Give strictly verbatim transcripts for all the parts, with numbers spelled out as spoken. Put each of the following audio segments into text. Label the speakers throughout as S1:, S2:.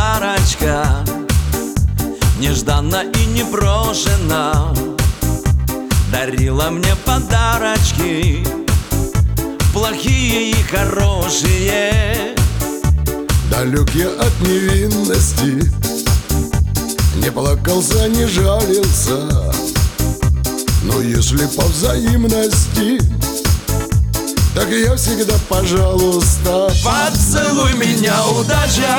S1: подарочка, нежданно и непрошено дарила мне подарочки, плохие и хорошие.
S2: Далек я от невинности, не плакался, не жалился, но если по взаимности, так я всегда пожалуйста.
S1: Поцелуй меня, удача,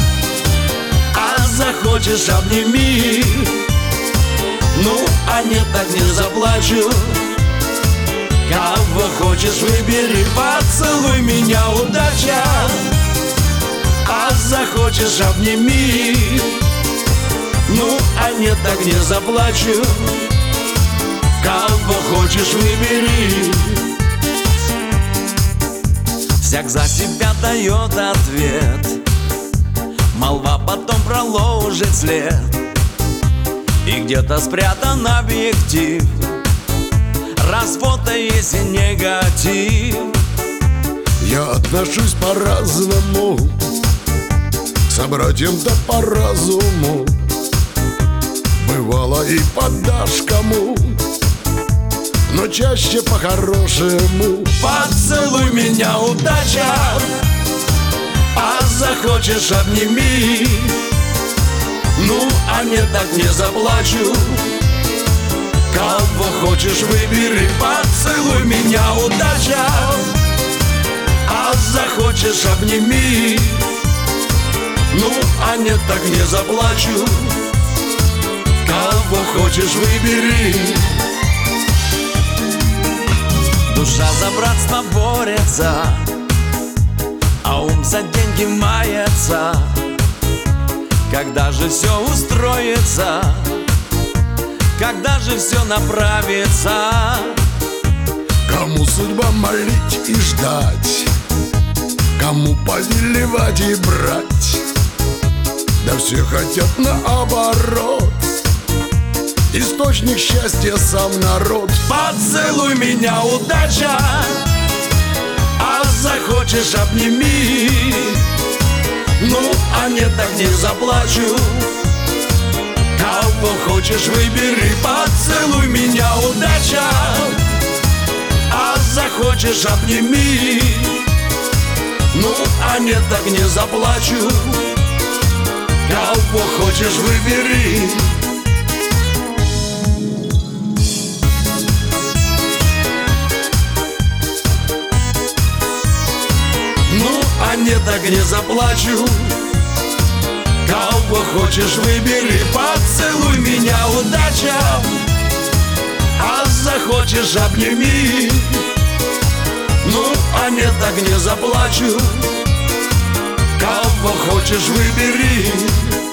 S1: а захочешь обними. Ну, а нет, так не заплачу. Кого хочешь выбери. Поцелуй меня, удача, а захочешь обними. Ну, а нет, так не заплачу. Кого хочешь выбери. Всяк за себя дает ответ, молва потом проложит след, и где-то спрятан объектив, развод есть и негатив.
S2: Я отношусь по-разному к собратьям-то по разуму. Бывало и подашь кому, но чаще по-хорошему.
S1: Поцелуй меня, удача, а захочешь обними. Ну, а нет, так не заплачу. Кого хочешь выбери. Поцелуй меня, удача, а захочешь обними. Ну, а нет, так не заплачу. Кого хочешь выбери. Душа за братство борется, а ум за деньги мается. Когда же все устроится, когда же все направится?
S2: Кому судьба молить и ждать, кому повелевать и брать, да все хотят наоборот. Источник счастья сам народ.
S1: Поцелуй меня, удача, а захочешь обними. Ну, а нет, так не заплачу. Кого хочешь выбери. Поцелуй меня, удача, а захочешь обними. Ну, а нет, так не заплачу. Кого хочешь выбери. Ну, а нет, так не заплачу. Кого хочешь выбери. Поцелуй меня, удача, а захочешь обними. Ну, а нет, так не заплачу. Кого хочешь выбери.